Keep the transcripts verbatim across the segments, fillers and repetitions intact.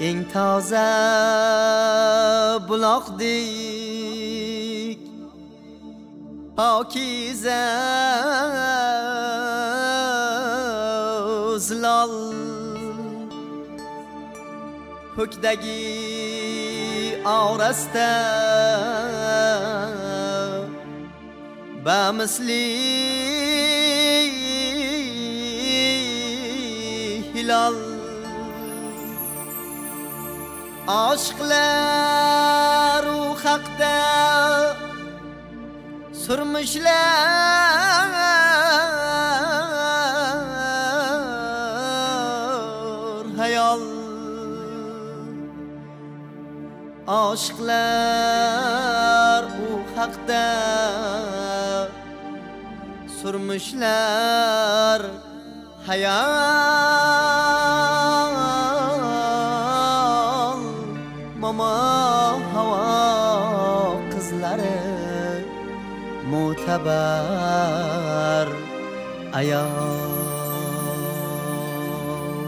eng toza buloqdek pokiza zilol ko'kdagi orasida bamisli hilol aşklar u haqda sürmüşler hayal aşklar u haqda sürmüşler hayal mama hava qizlari mo'tabar ayol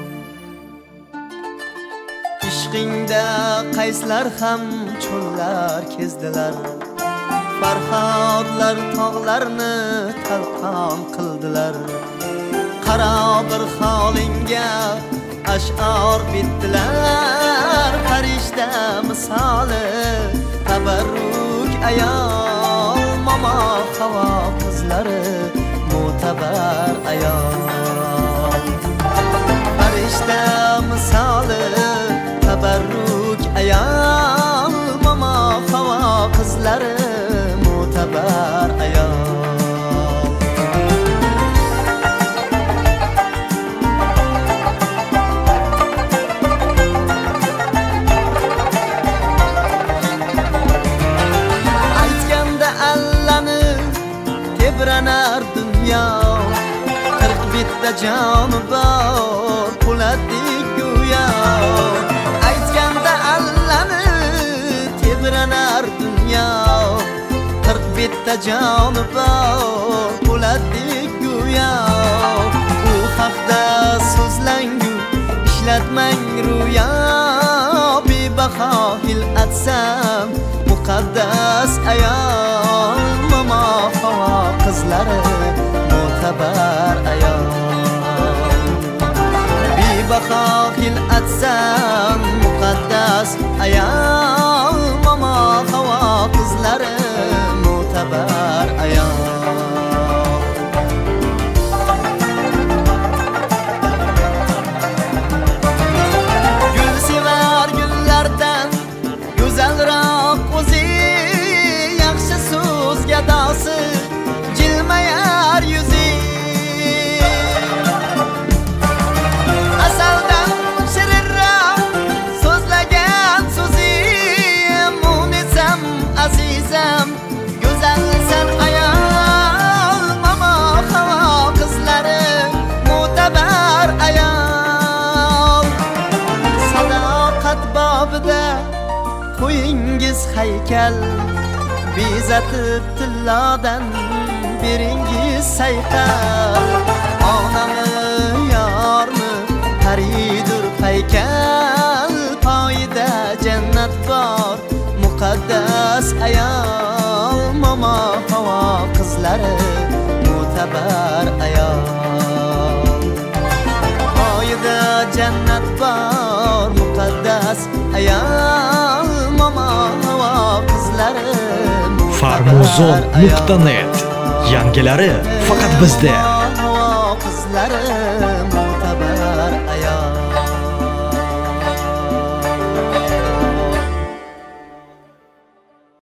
ishqingda qayslar ham cho'llar kezdilar farhodlar tog'larni talqon qildilar qaro bir holingga ash'or bitdilar farishta misoli tabarruk ayol mama havo qizlari mo'tabar ayol farishta misoli tabarruk ayol mama havo qizlari mo'tabar ayol tebranar dünya qirq bitta joni bor po'latdek go'yo aytganda allani tebranar dünya qirq bitta joni bor po'latdek go'yo u haqda so'zlangu ishlatmang ro'yo bebaho hil'atsam muqaddas ayol mama havo qizlari mo'tabar ayol bebaho hil'atsam muqaddas ayol mama havo qizlari mo'tabar ayol gul sevar gullardan go'zalroq o'zi yaxshi so'z gadosi jilmayar yuzi asaldan shirinroq so'zlagan so'zi munisam azizam go'zalsan ayol mama havo qizlari mo'tabar ayol sadoqat bobida qo'yingiz haykal bezatib tillodan beringiz sayqal onami yormi paridur paykal poyida jannat bor muqaddas ayol mama havo qizlari mo'tabar ayol poyida jannat bor muqaddas ayol mama havo qizlari farmuzon nuqta net yangilari faqat bizda.